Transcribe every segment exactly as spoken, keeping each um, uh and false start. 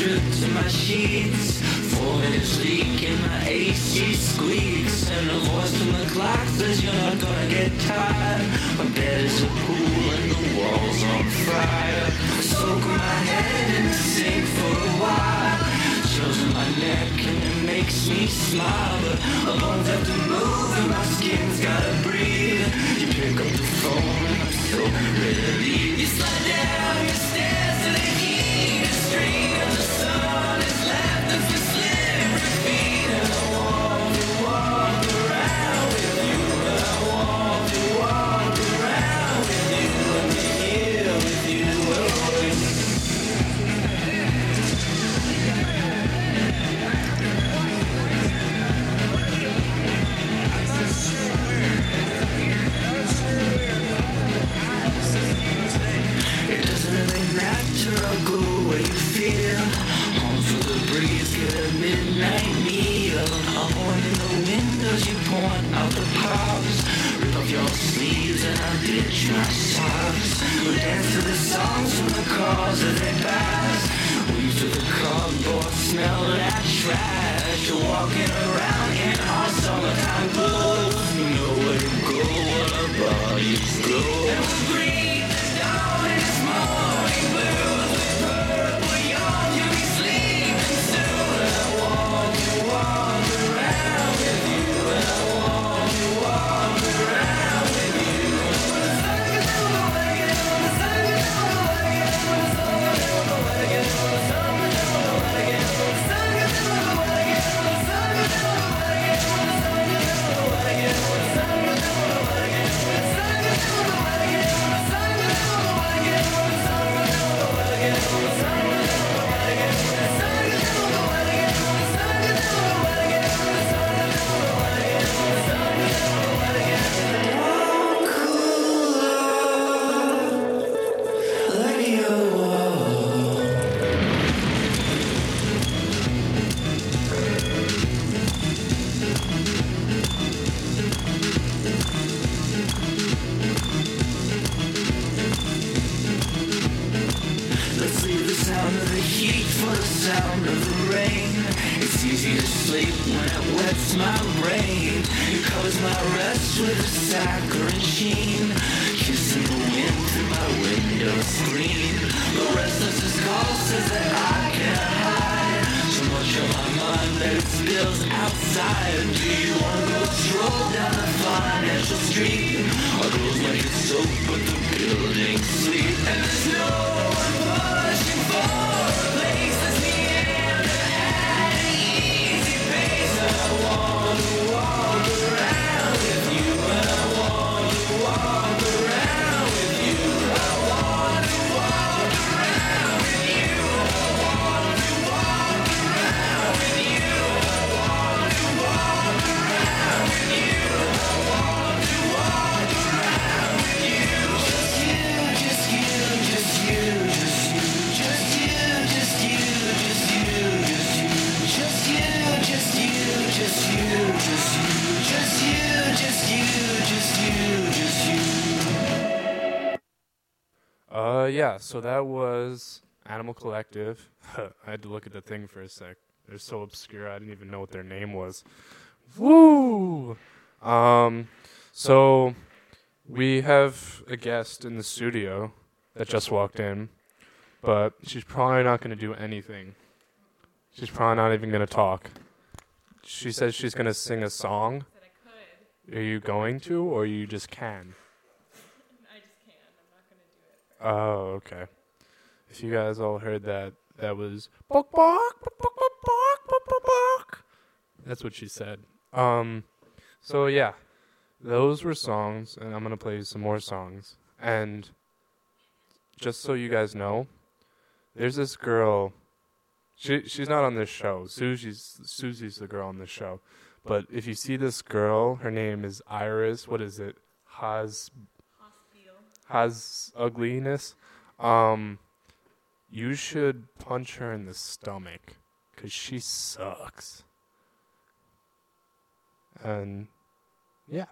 stripped to my sheets. Four minutes leak and my A C squeaks. And a voice from the clock says you're not gonna get tired. My bed is a pool and the walls on fire. I soak my head in the sink for a while. Chills in my neck and it makes me smile. But my bones have to move and my skin's gotta breathe. You pick up the phone and I'm so ready to leave. You slide down your stairs to the heat. The street of the sun is left as we slippery feet. And I want to walk around with you. And I want to walk around with you. And be here with you. It doesn't really matter, I'll go where you feel. Home for the breeze, get a midnight meal. I'll point in the windows, you point out the pops. Rip off your sleeves and I'll ditch my socks. We'll dance to the songs from the cars as they pass. Weave to the cardboard, smell that trash. You're walking around in our summertime clothes. You know where to go, what our bodies go. And we'll breathe the dawn in this morning blues. With purple yawn, you'll be sleeping soon. And I want to walk around with you. And I want to walk around with you. Let's leave the sound of the heat for the sound of the rain. It's easy to sleep when it wets my brain. It covers my rest with a saccharine sheen. Kissing the wind through my window screen. The restless call says that I can't hide. So much of my mind that it spills outside. Do you wanna go stroll down the financial street? Our girls make it soap but the buildings sleep. And there's no one pushing for a place that's meander at an easy pace. And I want to walk around with you. And I want to walk around with you. I want to walk around with you. I want to walk around with you. I want to walk around with you. I want to walk around with you. Just you, just you, just you, just you, just you, just you, just you, just you, just you, just you, just you, just you, just you, just you, just you, just you. Uh, yeah, so that was Animal Collective. I had to look at the thing for a sec. They're so obscure, I didn't even know what their name was. Woo! Um, so we have a guest in the studio that just walked in, but she's probably not going to do anything. She's probably not even going to talk. She says she's going to sing a song. That I could. Are you going to, or you just can? I just can't. I'm not going to do it. For Oh, okay. If you guys all heard that, that was bok bok, bok bok bok bok bok bok bok. That's what she said. Um, so yeah, those were songs, and I'm gonna play you some more songs. And just so you guys know, there's this girl. She she's not on this show. Susie's Susie's the girl on this show. But if you see this girl, her name is Iris. What is it? Has Hostile. has ugliness. Um, you should punch her in the stomach, 'cause she sucks. And yeah.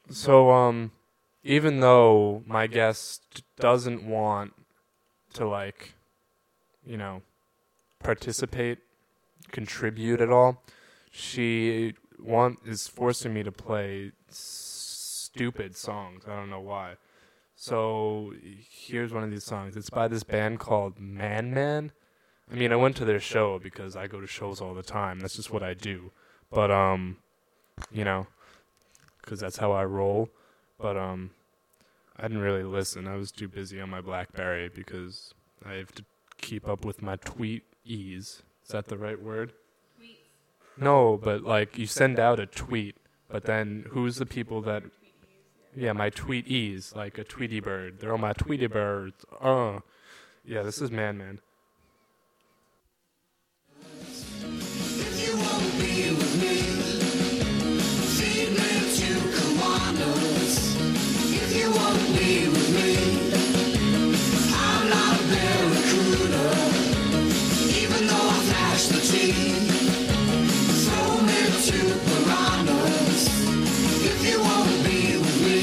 So, um, even though my guest doesn't want to, like, you know, participate, contribute at all, she want is forcing me to play stupid songs. I don't know why. So here's one of these songs. It's by this band called Man Man. I mean, I went to their show because I go to shows all the time. That's just what I do. But um, you know, because that's how I roll. But um, I didn't really listen. I was too busy on my BlackBerry because I have to keep up with my tweet ease. Is that the right word? Tweets. No, but like you send out a tweet, but then who's the people that? Yeah, my tweeties, like a Tweety bird. They're all my Tweety birds. Uh, yeah, this is Man Man. If you won't be with me, feed me to koalas. If you won't be with me, I'm not a barracuda. Even though I flash the tea, throw me to piranhas. If you won't be with me.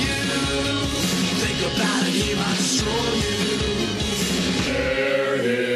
Think about it, he might destroy you.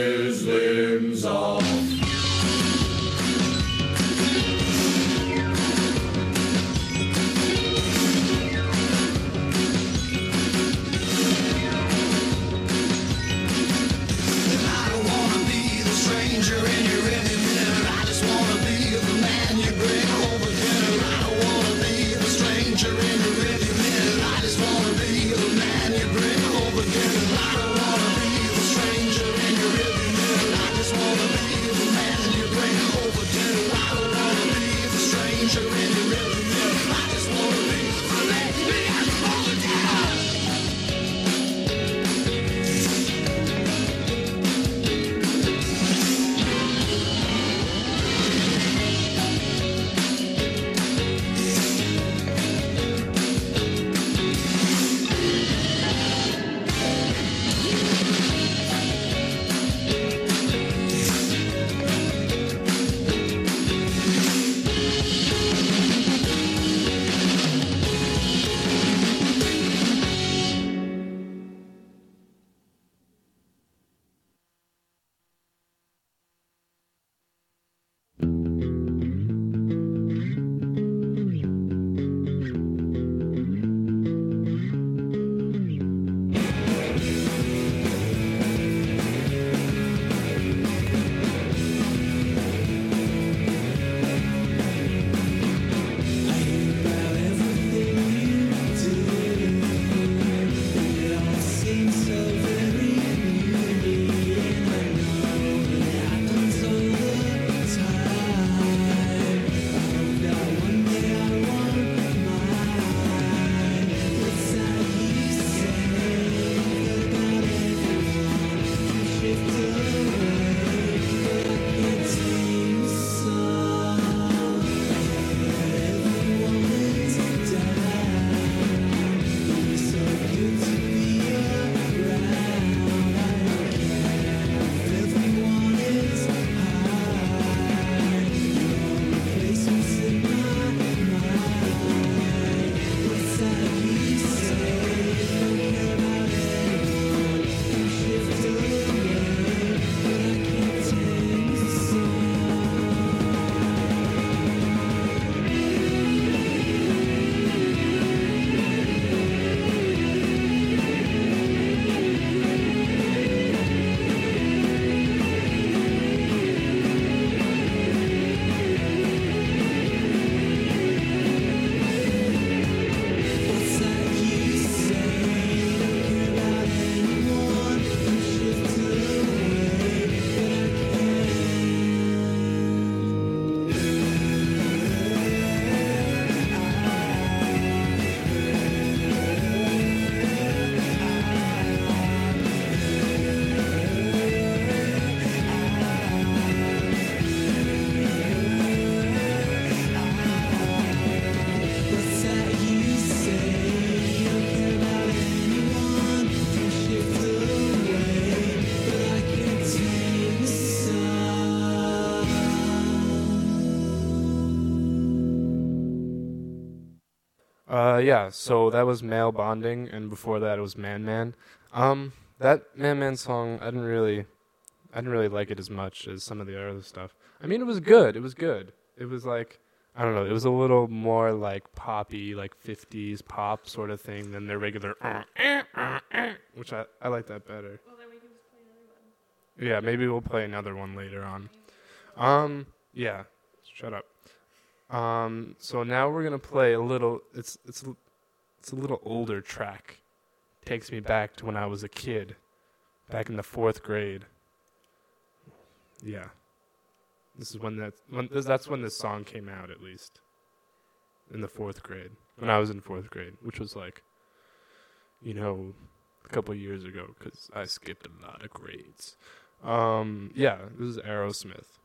Uh, yeah. So that was Male Bonding, and before that it was Man Man. Um, that Man Man song, I didn't really, I didn't really like it as much as some of the other stuff. I mean, it was good. It was good. It was like, I don't know. It was a little more like poppy, like fifties pop sort of thing than their regular, uh, uh, uh, uh, which I I like that better. Well, then we can just play another one. Yeah, maybe we'll play another one later on. Um, yeah. Shut up. Um, so now we're gonna play a little. It's it's it's a little older track. Takes me back to when I was a kid, back in the fourth grade. Yeah. This is when that when this, that's when this song came out, at least. In the fourth grade, when I was in fourth grade, which was like, you know, a couple years ago, because I skipped a lot of grades. Um, yeah, this is Aerosmith.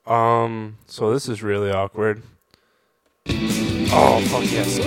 Um, so this is really awkward. Oh, fuck yes.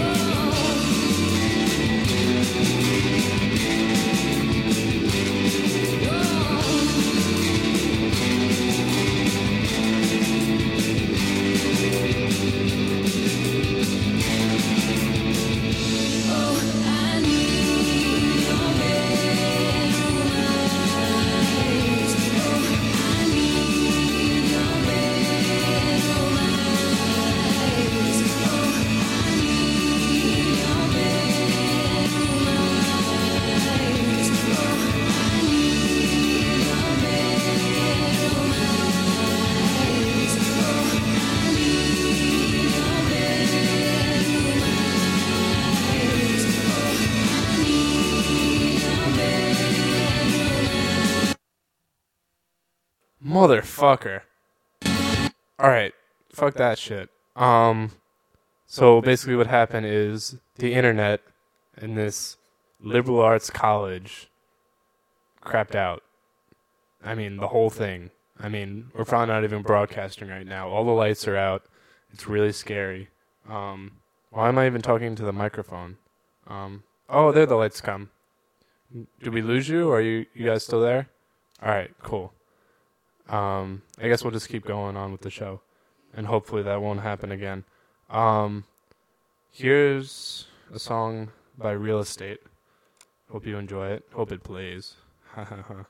Motherfucker. Alright, fuck that shit. Um, so basically what happened is the internet in this liberal arts college crapped out. I mean, the whole thing. I mean, we're probably not even broadcasting right now. All the lights are out. It's really scary. Um, why am I even talking to the microphone? Um, oh, there the lights come. Did we lose you? Or are you, you guys still there? Alright, cool. Um, I guess we'll just keep going on with the show, and hopefully that won't happen again. Um, here's a song by Real Estate. Hope you enjoy it. Hope it plays. Ha ha ha.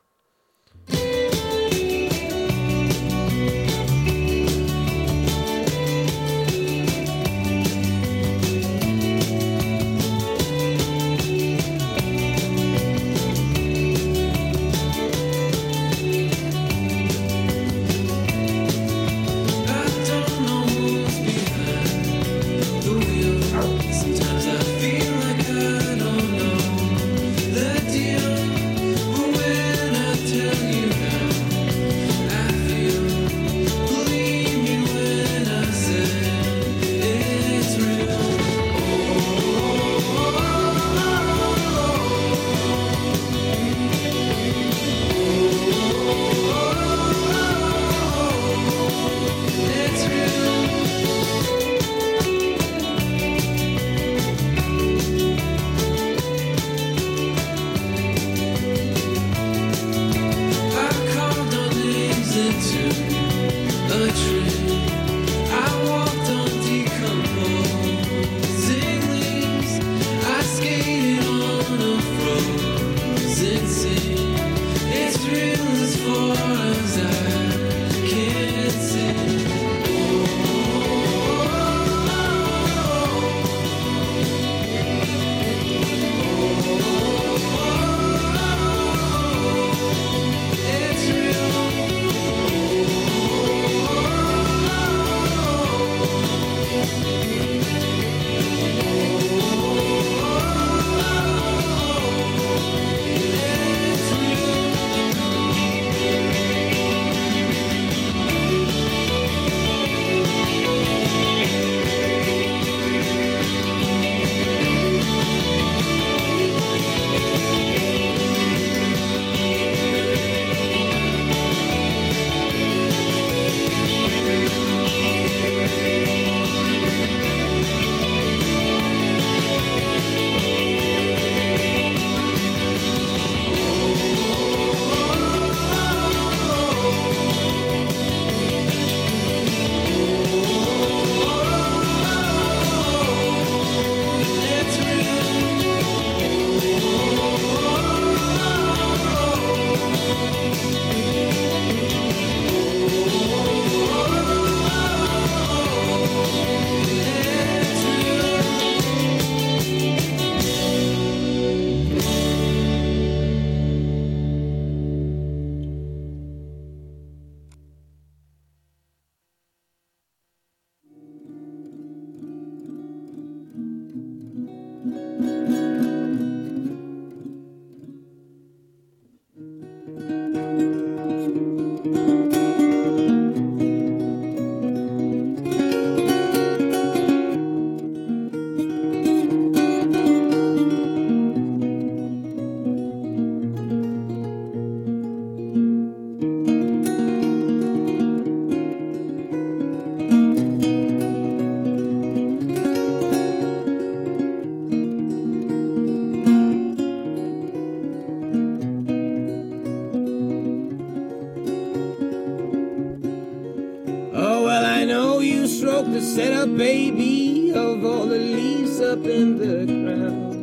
the setup, baby, of all the leaves up in the ground.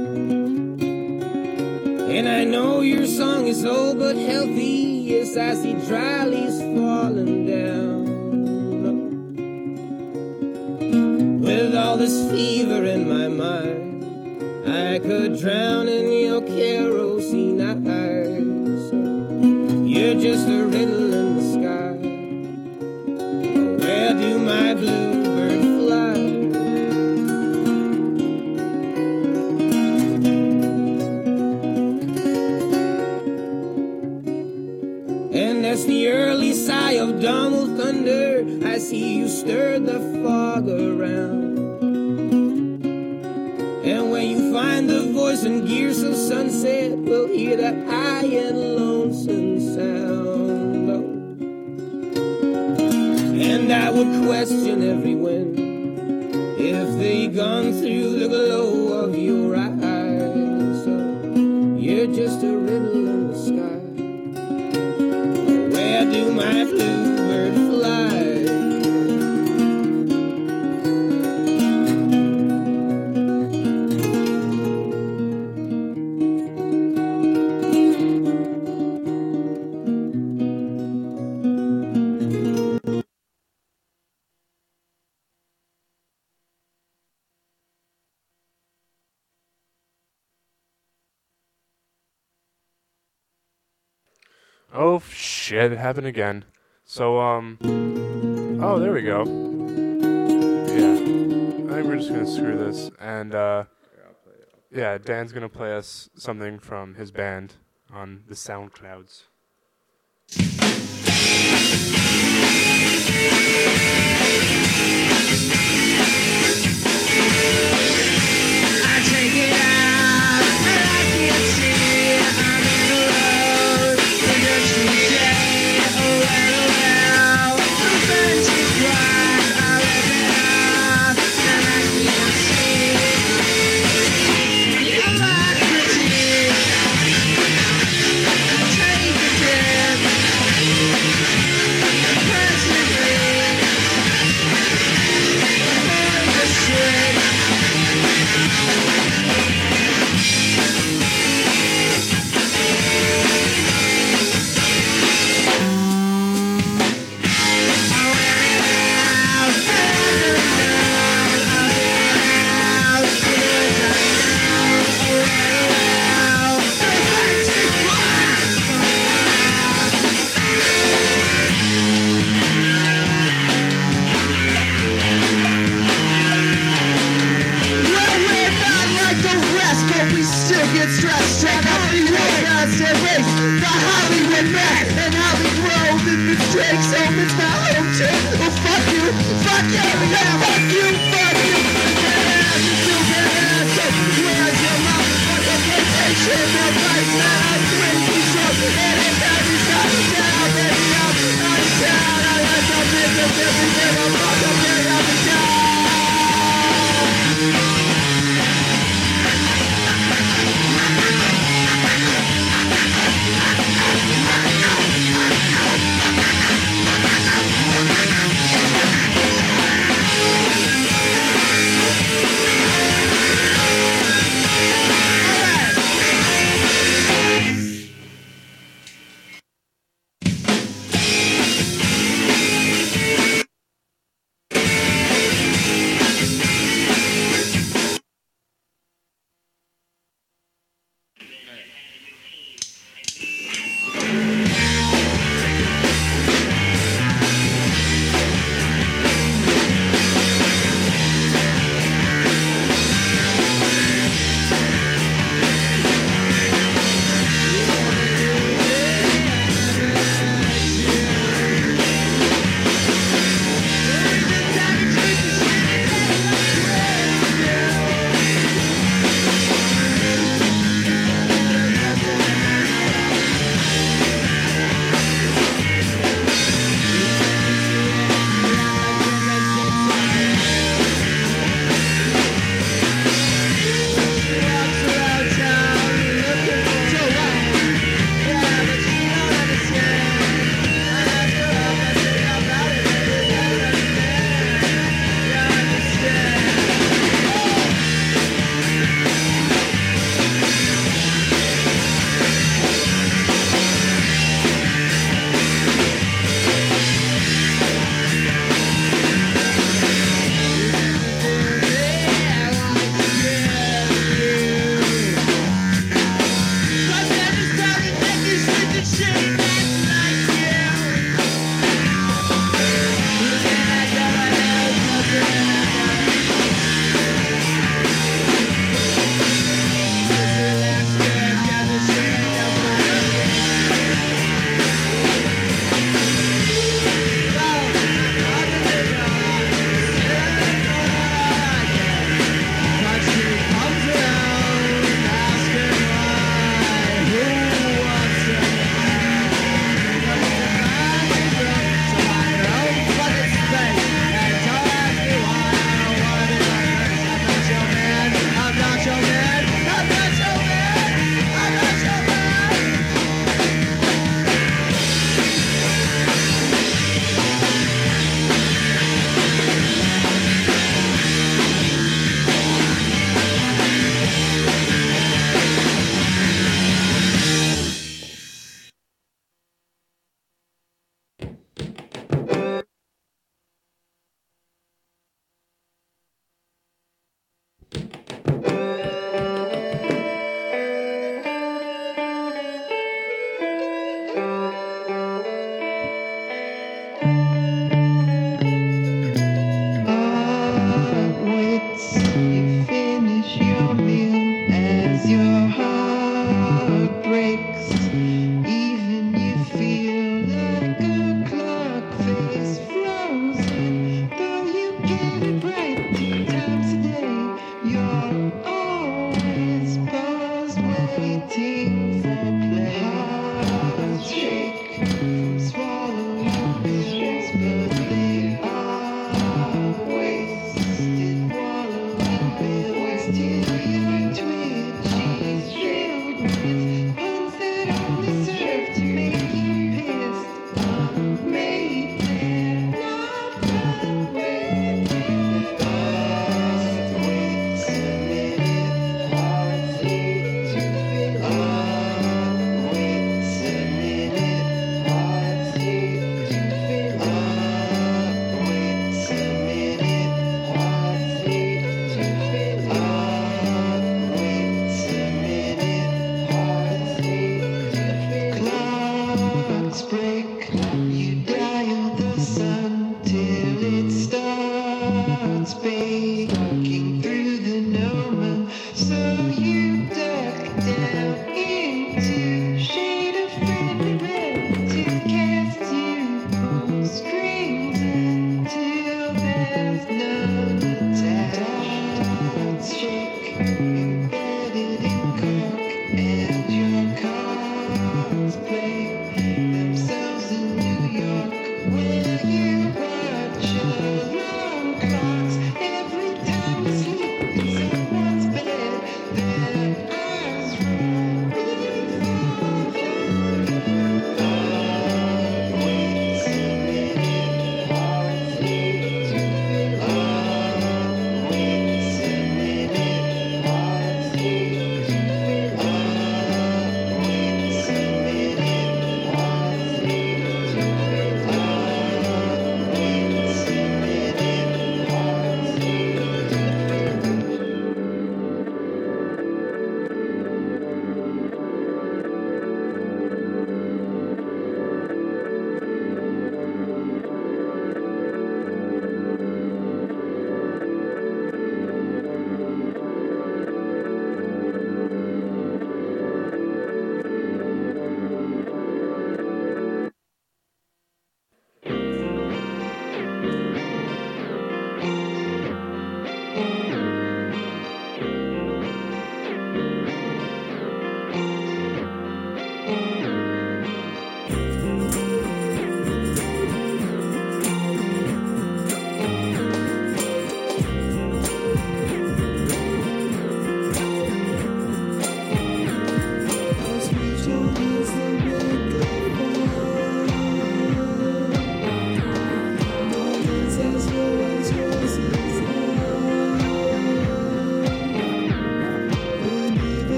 And I know your song is old but healthy. Yes, I see dry leaves falling down. With all this fever in my mind, I could drown in your kerosene eyes. You're just a riddle in the sky. Where do my bluebird fly? And that's the early sigh of dawn will thunder. I see you stir the fog around. And when you find the voice and gears of sunset, we'll hear that high and lonesome sound. Oh. And I would question every wind if they gone through the glow of your eyes. Oh, you're just a riddle in the sky. Where do my bluebird fly? Oh shit, it happened again. So, um, oh, there we go. Yeah, I think we're just gonna screw this, and, uh, yeah, Dan's gonna play us something from his band on the SoundClouds. I take it out, and I can't see it. I'm in the road, the dirt street day. Oh, well, oh, well. The fence is wide, I rip it off, and I can't see hypocrisy. Take the dip, presently. Avoid the shit. Get stressed, check out the United race, the Hollywood man, and Hollywood in the Drake's home, it's my home too. Well, fuck you, fuck you, yeah, fuck you, fuck you. Yeah, you get ass, so where's your motherfucking vacation? No price, man, I'm crazy, so anytime you stop me down, baby, I'm out of town. I let them niggas everything, I'm fucking get out of town. Now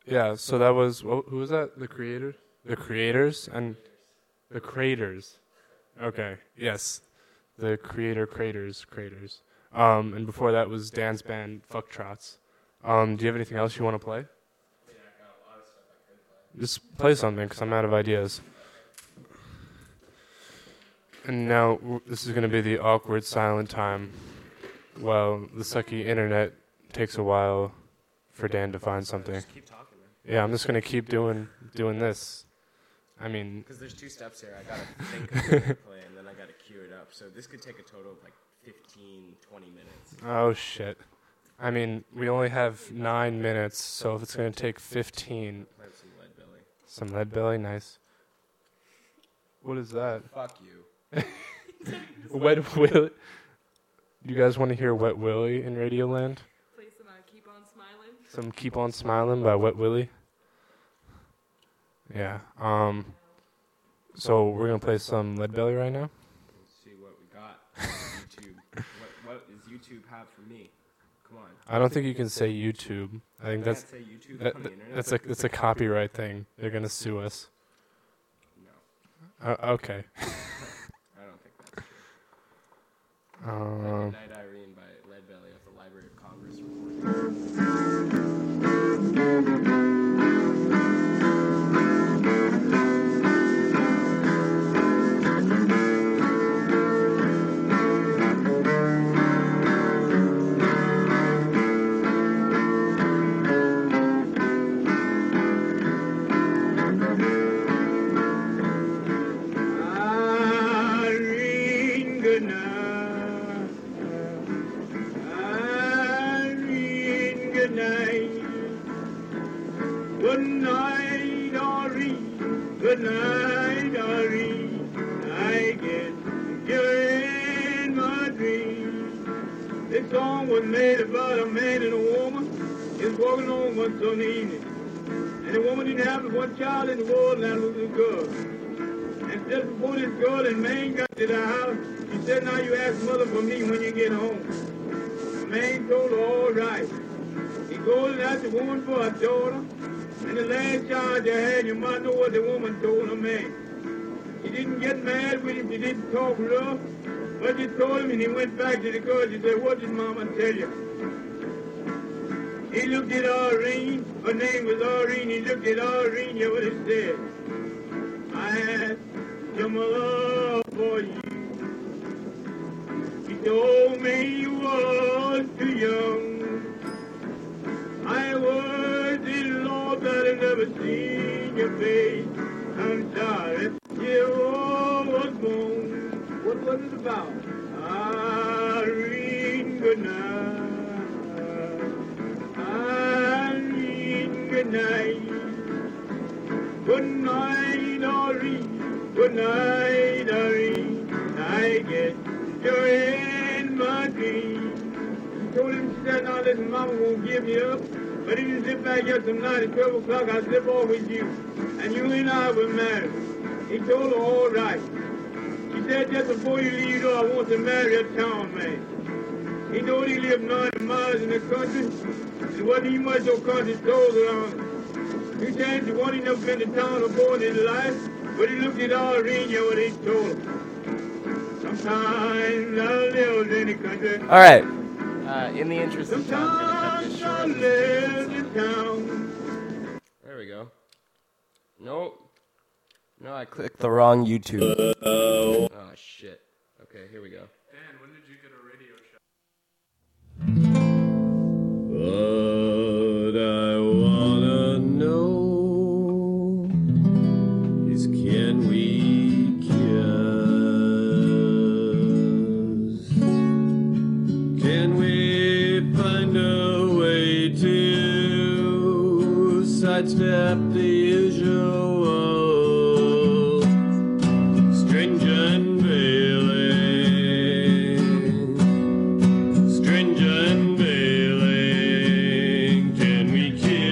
Yeah, so that was, wh- who was that? The creator? The creators and the creators. Okay, yes. The creator, creators, creators. Um, and before that was Dan's band, Fuck Trots. Um, do you have anything else you want to play? Just play something, because I'm out of ideas. And now, w- this is going to be the awkward silent time. Well, the sucky internet takes a while for Dan to find something. Just keep talking, man. Yeah, I'm just going to keep doing doing this. I mean, Because there's two steps here. I gotta think of what to play, and then I gotta cue it up. So this could take a total of like fifteen, twenty minutes. oh shit. I mean, we only have nine minutes, so if it's going to take fifteen, Play some Lead Belly. some Lead Belly, nice. What is that? Fuck you. Wet Willie. You guys want to hear Wet Willie in Radioland? Play some uh, Keep On Smiling. Some Keep On Smiling by Wet Willie. Yeah. Um. So we're gonna play some Lead Belly right now. Let's see what we got. YouTube. What, what does YouTube have for me? Come on. I don't think you can say YouTube. I think I that's can't say YouTube that, on the internet. that's a that's a copyright thing. They're gonna sue us. No, Uh, okay. I don't think that's true. Um. Night Irene by Lead Belly at the Library of Congress recording. Irene, good night. Irene, good night. Good night, Irene. Good night, Irene. I get you're in my dreams. This song was made about a man and a woman. He was walking home one Sunday evening. And the woman didn't have but one child in the world, and that was a girl. And just before this girl and man got to the house, she said, now you ask mother for me when you get home. The man told her, all right. He goes and asked the woman for her daughter. And the last child you had, you might know what the woman told the man. She didn't get mad with him, she didn't talk rough. But she told him, and he went back to the girl. She said, what did mama tell you? He looked at Irene. Her name was Irene. He looked at Irene. You know what he said? I had some love for you. He told me you was too young. I was in love that I never seen your face. I'm sorry you was born. What was it about? Irene, good night. Irene, good night. Good night, Irene. Good night, Irene. I guess you're in my dream. He told him, she said, now listen, mama won't give you up. But if you sit back here tonight at twelve o'clock, I'll slip off with you. And you and I will marry. He told her, all right. She said, just before you leave, though, I want to marry a town man. He knew he lived ninety miles in the country. There wasn't even much no country stores around. Two times he wanted he never been to town before in his life, but he looked at Irene, you know what he told him. Sometimes I live in the country. All right. Uh, in the interest of time, I'm gonna cut this Sometimes short. I live in town. There we go. Nope. No, I clicked the wrong YouTube. Oh shit. Okay, here we go. Dan, when did you get a radio show? What I wanna know is, can we kiss? Can we find a way to sidestep the usual stringent veiling? Stringent veiling. Can we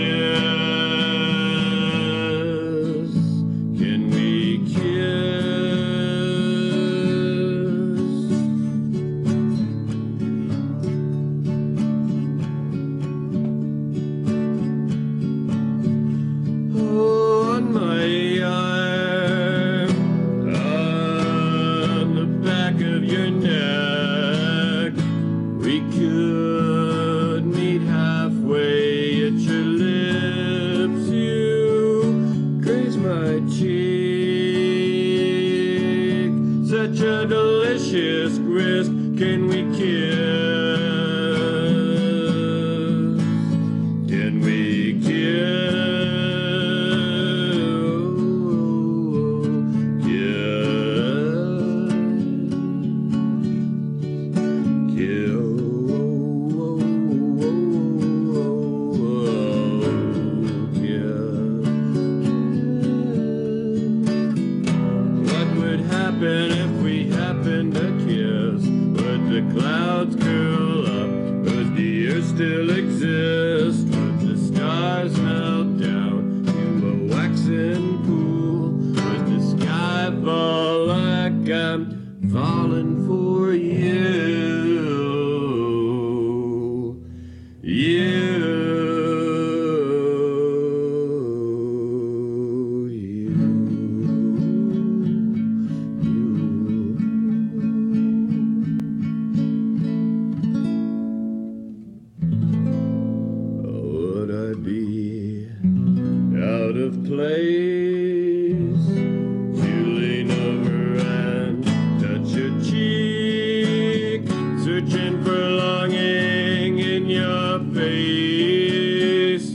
kiss? Can we kiss? clouds curl up, but the earth still exists. But the stars melt down to a waxen pool. But the sky fall like I'm falling for you. You. Place to lean over and touch your cheek, searching for longing in your face.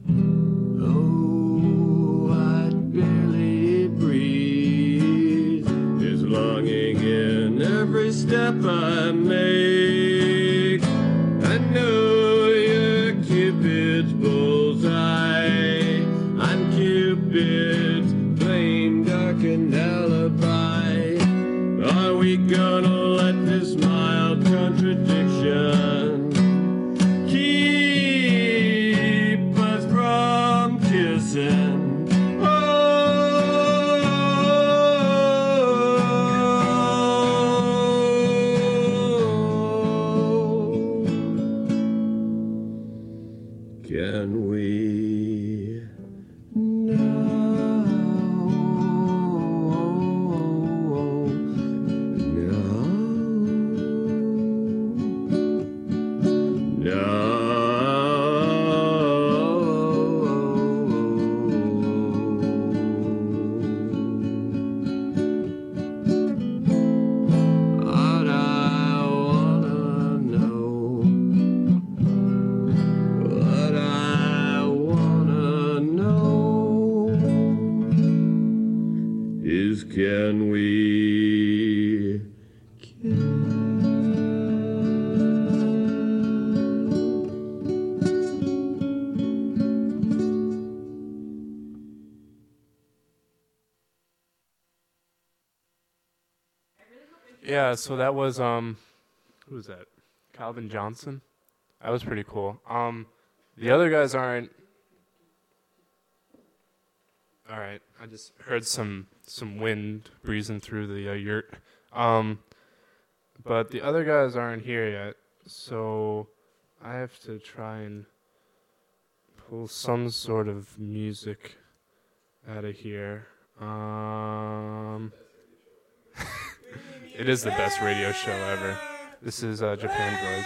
Oh, I'd barely breathe. There's longing in every step I make. I know you're Cupid's bullseye. I'm Cupid's plain darkened alibi. Are we gonna let this mild contradiction keep us from kissing? Oh, can we now? Can we Yeah, so that was um who was that? Calvin Johnson. That was pretty cool. Um the other guys aren't. All right, I just heard some some wind breezing through the uh, yurt. Um, but the other guys aren't here yet, so I have to try and pull some sort of music out of here. Um, it is the best radio show ever. This is uh, Japan Droids.